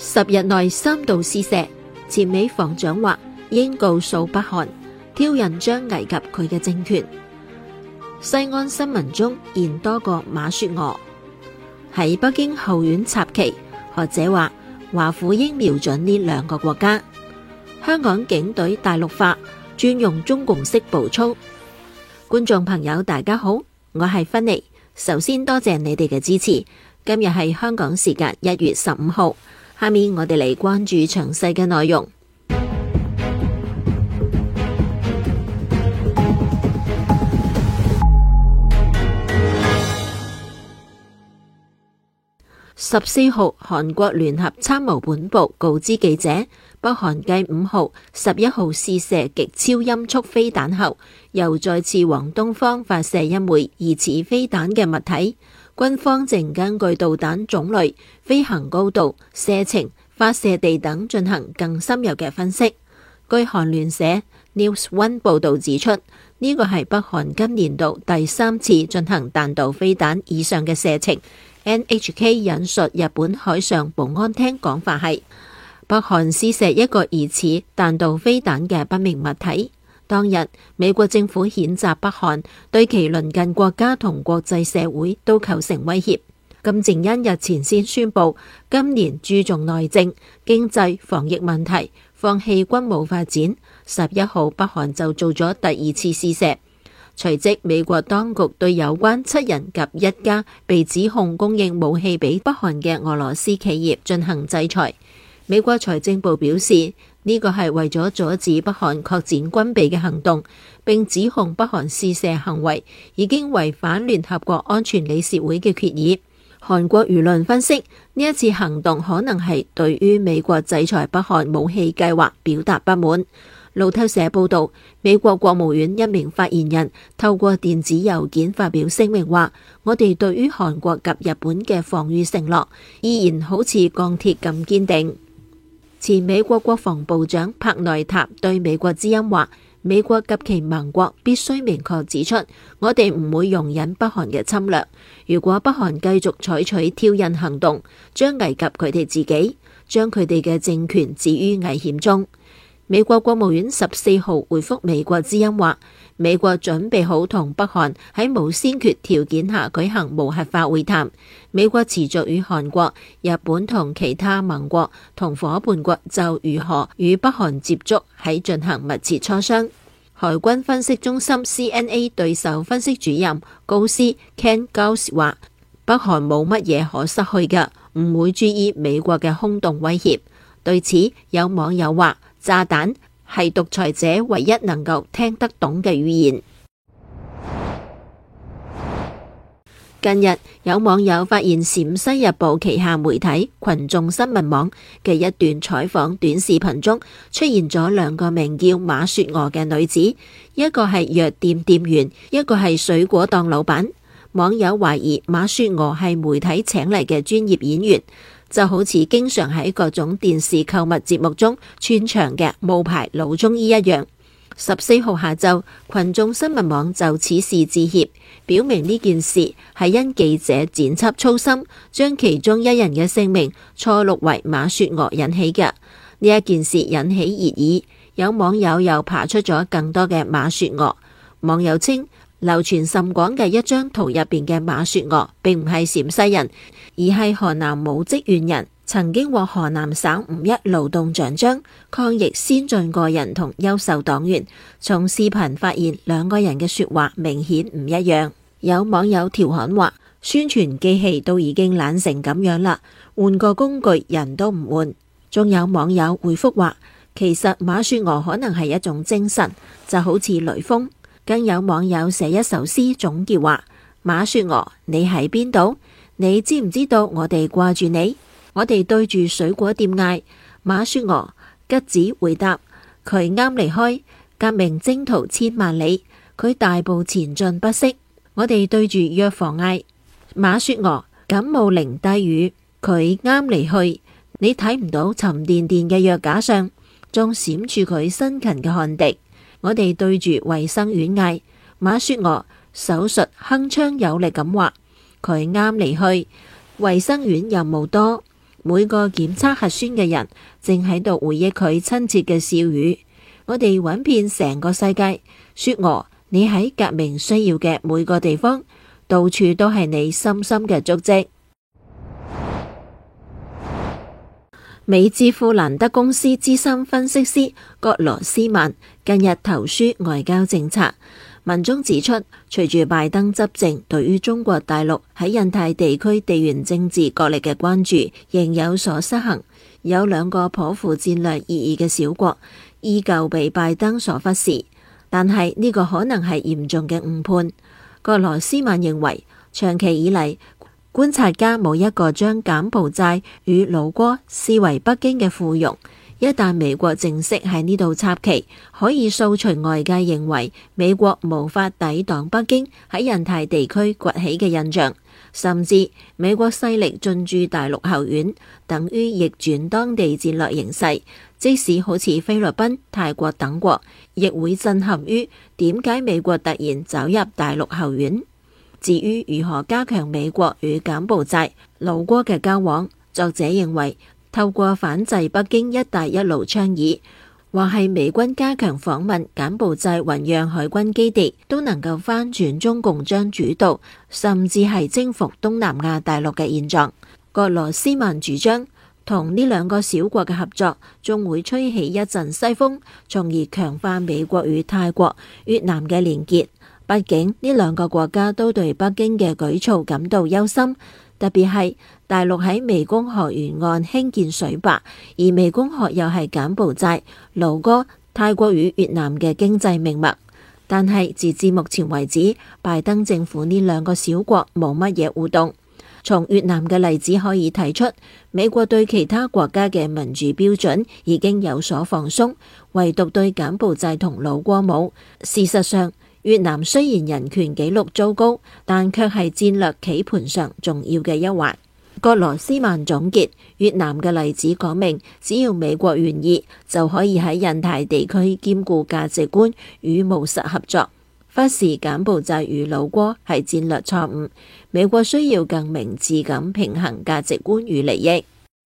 10日內3度試射，前美防長話應告訴北韓，挑釁將危及佢嘅政權。西安新聞中現多個馬雪娥。喺北京後院插旗，學者話華府應瞄準呢2個國家。香港警隊大陸化，轉用中共式步操。觀眾朋友大家好，我係芬妮，首先多謝你哋嘅支持。今日係香港時間1月15號，下面我哋嚟關注詳細嘅內容。14號，韓國聯合參謀本部告知記者，北韓繼5號、11號試射極超音速飛彈後，又再次往東方發射一枚疑似飛彈嘅物體。軍方正根據導彈種類、飛行高度、射程、發射地等進行更深入嘅分析。據韓聯社 News One 報道指出，呢個係北韓今年度第3次進行彈道飛彈以上嘅射程。NHK 引述日本海上保安廳講法係，北韓試射一個疑似彈道飛彈嘅不明物體。當日，美國政府譴責北韓對其鄰近國家同國際社會都構成威脅。金正恩日前先宣布，今年注重內政、經濟、防疫問題，放棄軍武發展。11號，北韓就做咗第2次試射。隨即，美國當局對有關7人及1家被指控供應武器俾北韓嘅俄羅斯企業進行制裁。美國財政部表示，呢個係為咗阻止北韓擴展軍備嘅行動，並指控北韓試射行為已經違反聯合國安全理事會嘅決議。韓國輿論分析，呢一次行動可能係對於美國制裁北韓武器計劃表達不滿。路透社報道，美國國務院一名發言人透過電子郵件發表聲明話，我哋對於韓國及日本嘅防禦承諾依然好似鋼鐵咁堅定。前美國國防部長帕內塔對美國之音話，美國及其盟國必須明確指出，我哋唔會容忍北韓嘅侵略。如果北韓繼續採取挑釁行動，將危及佢哋自己，將佢哋嘅政權置於危險中。美國國務院14號回覆美國之音話，美國準備好同北韓喺冇先決條件下舉行無核化會談。美國持續與韓國、日本同其他盟國同夥伴國就如何與北韓接觸喺進行密切磋商。海軍分析中心 CNA 對手分析主任高斯 Ken Gauss 話，北韓冇乜嘢可失去嘅，唔會注意美國嘅空洞威脅。對此，有網友話，炸彈係獨裁者唯一能夠聽得懂嘅語言。近日有網友發現陝西日報旗下媒體群眾新聞網嘅一段採訪短視頻中出現咗2個名叫馬雪娥嘅女子，一個係藥店店員，一個係水果檔老闆。網友懷疑馬雪娥係媒體請嚟嘅專業演員，就好似經常喺各種電視購物節目中串場嘅冒牌老中醫一樣。14號下晝，群眾新聞網就此事致歉，表明呢件事係因記者剪輯粗心，將其中1人嘅姓名錯錄為馬雪娥引起嘅。呢一件事引起熱議，有網友又爬出咗更多嘅馬雪娥。網友稱，流傳甚廣嘅一張圖入邊嘅馬雪娥並唔係陝西人，而係河南武職縣人，曾經獲河南省5.1勞動獎章，抗疫先進個人同優秀黨員。從視頻發現2個人嘅說話明顯唔一樣。有網友調侃話，宣傳機器都已經懶成咁樣啦，換個工具人都唔換。仲有網友回覆話，其實馬雪娥可能係一種精神，就好似雷鋒。更有網友寫一首詩總結話，馬雪娥你喺邊度？你知唔知道我哋掛住你？我哋對住水果店嗌，馬雪娥吉子回答，佢啱離開，革命征途千萬里，佢大步前進不息。我哋對住藥房嗌，馬雪娥感冒淋低雨，佢啱離去，你睇唔到沉甸甸嘅藥架上仲閃住佢辛勤嘅汗滴。我哋對住衛生院嗌，馬雪娥手術鏗鏘有力咁話，佢啱離去，衛生院任務多， 每個檢測核酸嘅人正喺度回憶佢親切嘅笑語。我哋揾遍成個世界，雪娥，你喺革命需要嘅每個地方，到處都係你深深嘅足跡。美智庫蘭德公司資深分析師葛羅斯曼近日投書外交政策，文中指出，隨住拜登執政，對於中國大陸喺印太地區地緣政治角力嘅關注仍有所失衡，有兩個頗富戰略意義嘅小國依舊被拜登所忽視，但係呢個可能係嚴重嘅誤判。葛羅斯曼認為，長期以嚟，觀察家冇一個將柬埔寨與老撾視為北京嘅附庸，一旦美國正式喺呢度插旗，可以掃除外界認為美國無法抵擋北京喺印太地區崛起嘅印象，甚至美國勢力進駐大陸後院，等於逆轉當地戰略形勢。即使好似菲律賓、泰國等國，亦會震撼於點解美國突然走入大陸後院。至於如何加強美國與柬埔寨、老撾嘅交往，作者認為透過反制北京一帶一路倡議，或係美軍加強訪問柬埔寨雲壤海軍基地，都能夠翻轉中共將主導，甚至係征服東南亞大陸嘅現狀。葛羅斯曼主張，同呢兩個小國嘅合作，仲會吹起一陣西風，從而強化美國與泰國、越南嘅連結。畢竟呢兩個國家都對北京嘅舉措感到憂心，特別係大陸喺湄公河沿岸興建水壩，而湄公河又係柬埔寨、老撾、泰國與越南嘅經濟命脈。但係截至目前為止，拜登政府呢兩個小國冇乜嘢互動。從越南嘅例子可以睇出，美國對其他國家嘅民主標準已經有所放鬆，唯獨對柬埔寨同老撾冇。事實上，越南雖然人權紀錄糟糕，但卻係戰略棋盤上重要嘅一環。葛羅斯曼總結，越南嘅例子講明，只要美國願意，就可以喺印太地區兼顧價值觀與務實合作。忽視柬埔寨與老撾係戰略錯誤，美國需要更明智咁平衡價值觀與利益。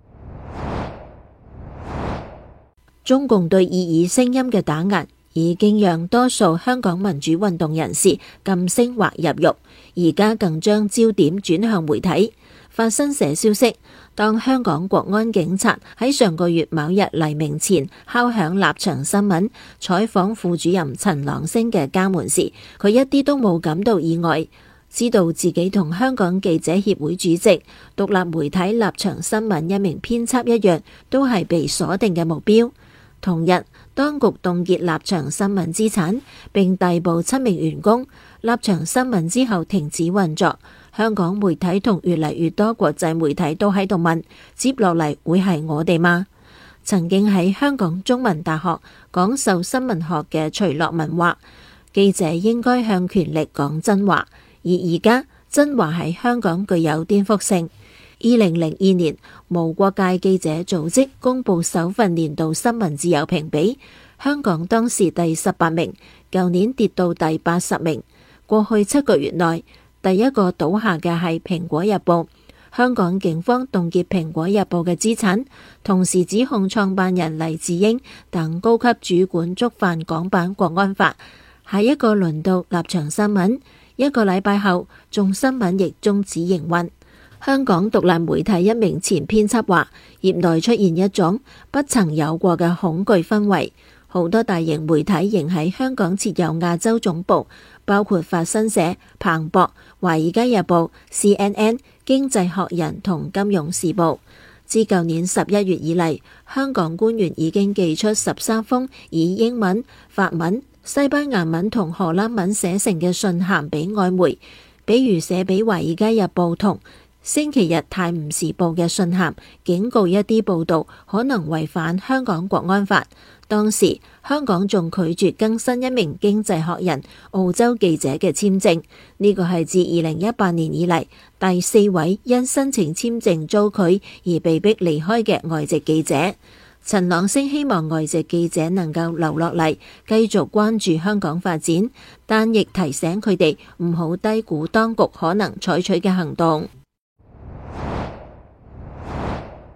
中共對異議聲音嘅打壓已經讓多數香港民主運動人士噤聲或入獄，而家更將焦點轉向媒體。法新社消息，當香港國安警察喺上個月某日黎明前敲響立場新聞採訪副主任陳朗昇嘅家門時，佢一啲都冇感到意外，知道自己同香港記者協會主席、獨立媒體立場新聞一名編輯一樣，都係被鎖定嘅目標。同日，當局凍結立場新聞資產，並逮捕7名員工。立場新聞之後停止運作。香港媒體同越嚟越多國際媒體都喺度問：接落嚟會係我哋嗎？曾經喺香港中文大學講授新聞學嘅徐樂文話：記者應該向權力講真話，而而家真話喺香港具有顛覆性。2002年，無國界記者組織公布首份年度新聞自由評比，香港當時第18名，舊年跌到第80名。過去7個月內，第一個倒下嘅係蘋果日報。香港警方凍結蘋果日報嘅資產，同時指控創辦人黎智英等高級主管觸犯港版國安法。下一個輪到立場新聞，1個禮拜後，眾新聞亦終止營運。香港獨立媒體一名前編輯話，業內出現一種不曾有過嘅恐懼氛圍，好多大型媒體仍喺香港設有亞洲總部，包括法新社、彭博、華爾街日報、CNN、經濟學人同金融時報。自舊年11月以嚟，香港官員已經寄出13封以英文、法文、西班牙文同荷蘭文寫成嘅信函俾外媒，比如寫俾華爾街日報同星期日泰晤士報嘅信函，警告一啲報道可能違反香港國安法。當時香港仲拒絕更新一名經濟學人澳洲記者嘅簽證，呢個係自2018年以嚟第4位因申請簽證遭拒而被迫離開嘅外籍記者。陳朗昇希望外籍記者能夠留落嚟，繼續關注香港發展，但亦提醒佢哋唔好低估當局可能採取嘅行動。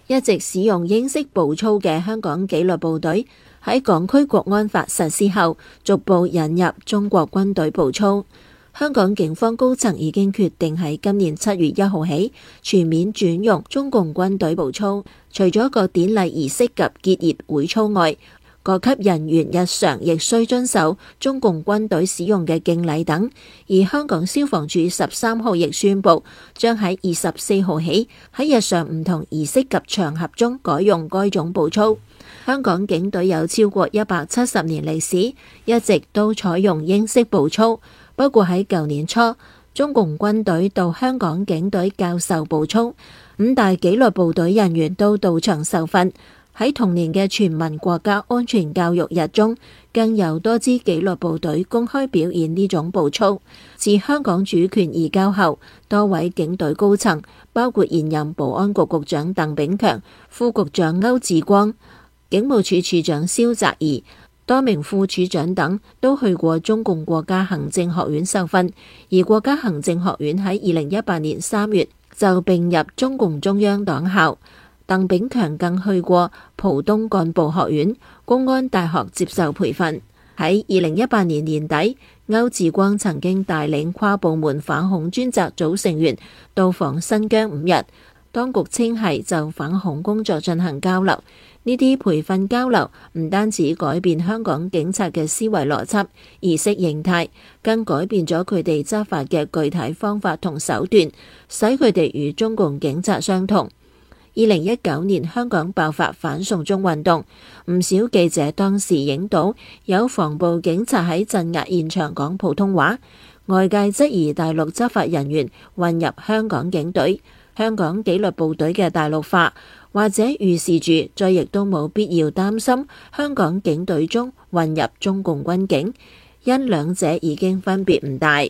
一直使用英式步操嘅香港紀律部隊喺港區國安法實施後，逐步引入中國軍隊步操。香港警方高層已經決定喺今年7月1號起全面轉用中共軍隊步操。除咗個典禮儀式及結業會操外，各級人員日常亦需遵守中共軍隊使用嘅敬禮等。而香港消防處13號亦宣布，將喺24號起喺日常唔同儀式及場合中改用該種步操。香港警隊有超過170年歷史，一直都採用英式步操。不過喺舊年初，中共軍隊到香港警隊教授步操，5大紀律部隊人員都到場受訓。喺同年嘅全民國家安全教育日中，更有多支紀律部隊公開表演呢種步操。自香港主權移交後，多位警隊高層，包括現任保安局局長鄧炳強、副局長歐志光、警務處處長蕭澤頤、多名副處長等都去過中共國家行政學院受訓，而國家行政學院喺2018年3月就併入中共中央黨校。鄧炳強更去過浦東幹部學院、公安大學接受培訓。喺2018年年底，歐志光曾經帶領跨部門反恐專責組成員到訪新疆5日，當局稱係就反恐工作進行交流。呢啲培訓交流唔單止改變香港警察嘅思維邏輯、意識形態，更改變咗佢哋執法嘅具體方法同手段，使佢哋與中共警察相同。2019年香港爆發反送中運動，唔少記者當時影到有防暴警察喺鎮壓現場講普通話，外界質疑大陸執法人員混入香港警隊，香港紀律部隊嘅大陸化，或者預示住再亦都冇必要擔心香港警隊中混入中共軍警，因兩者已經分別唔大。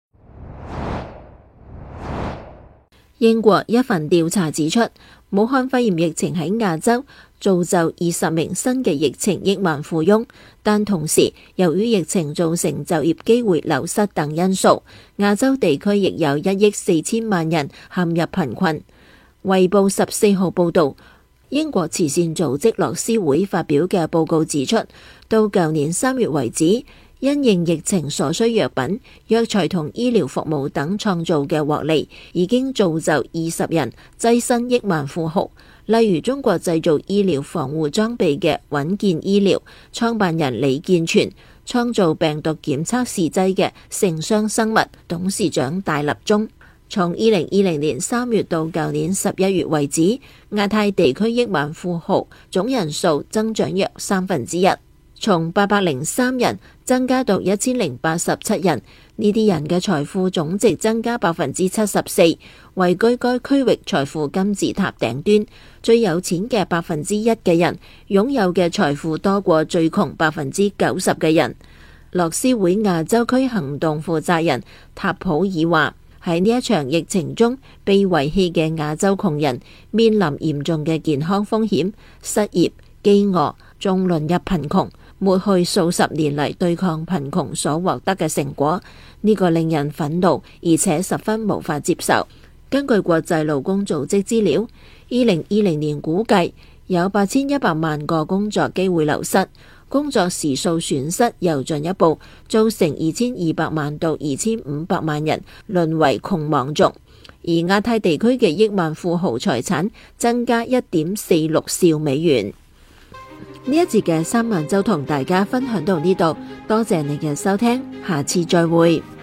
英國一份調查指出，武漢肺炎疫情喺亞洲造就20名新嘅疫情億萬富翁，但同時由於疫情造成就業機會流失等因素，亞洲地區亦有1億4千萬人陷入貧困。衛報14號報道，英國慈善組織樂施會發表嘅報告指出，到舊年3月為止，因應疫情所需藥品、藥材同醫療服務等創造嘅獲利，已經造就20人躋身億萬富豪。例如中國製造醫療防護裝備嘅穩健醫療創辦人李健全，創造病毒檢測試劑嘅成雙生物董事長戴立忠。從2020年3月到舊年11月為止，亞太地區億萬富豪總人數增長約1/3。從803人增加到1087人，呢啲人嘅財富總值增加74%，位居該區域財富金字塔頂端。最有錢嘅1%嘅人，擁有嘅財富多過最窮90%嘅人。樂施會亞洲區行動負責人塔普爾話：喺呢一場疫情中，被遺棄嘅亞洲窮人面臨嚴重嘅健康風險、失業、飢餓，仲淪入貧窮。抹去數十年嚟對抗貧窮所獲得嘅成果，呢個令人憤怒，而且十分無法接受。根據國際勞工組織資料，2020年估計有8100萬個工作機會流失，工作時數損失又進一步造成2200萬到2500萬人淪為窮忙族。而亞太地區嘅億萬富豪財產增加1.46兆美元。呢一節嘅新聞就同大家分享到呢度，多謝你嘅收聽，下次再會。